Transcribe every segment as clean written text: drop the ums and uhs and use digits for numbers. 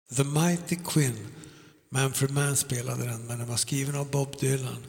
The Mighty Quinn. Manfred Mann spelade den, men den var skriven av Bob Dylan.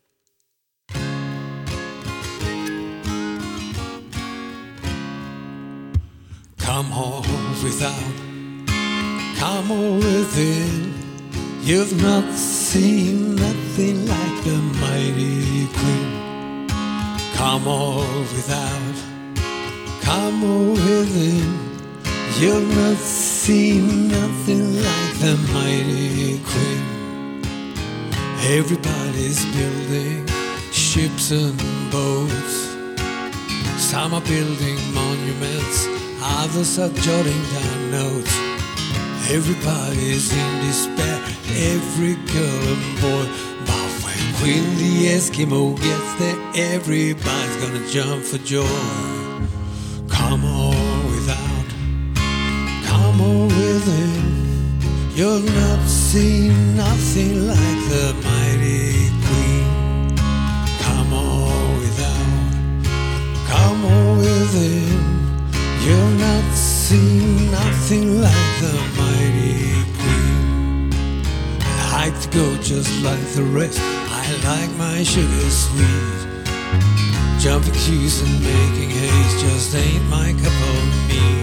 Come on without, come on within. You've not seen nothing like the mighty Queen. Come on without, come on within. You've not seen nothing like the mighty Queen. Everybody's building ships and boats. Some are building monuments, others are jotting down notes. Everybody's in despair, every girl and boy. But when Queen the Eskimo gets there, everybody's gonna jump for joy. Come on without, come on within. You've not seen nothing like the mighty Queen. Come on without, come on within. You've not seen nothing like the mighty Queen. I like to go just like the rest. I like my sugar sweet. Jumping queues and making haste just ain't my cup of meat.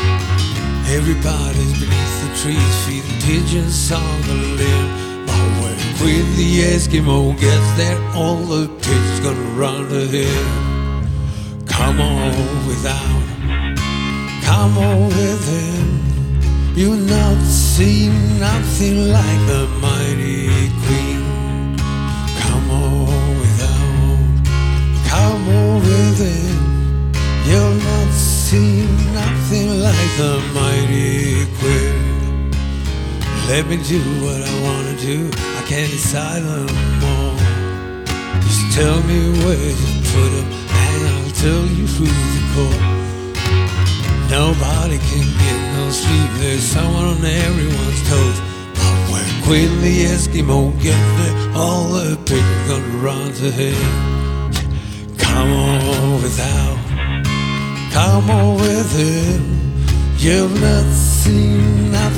Everybody's beneath the trees feeding pigeons on the limb. But when Queen the Eskimo gets there, all the pigeons gonna run to him. Come on without, come on within. You've not seen nothing like the mighty Queen. Come on without, come on within. You've not seen nothing like the mighty Queen. Let me do what I wanna do, I can't decide no more. Just tell me where to put them, and I'll tell you who to call. Nobody can get no sleep, there's someone on everyone's toes. But when Queen the Eskimo gets there, all the pigeons gonna run to him. Come on without, come on with him. You've not seen nothing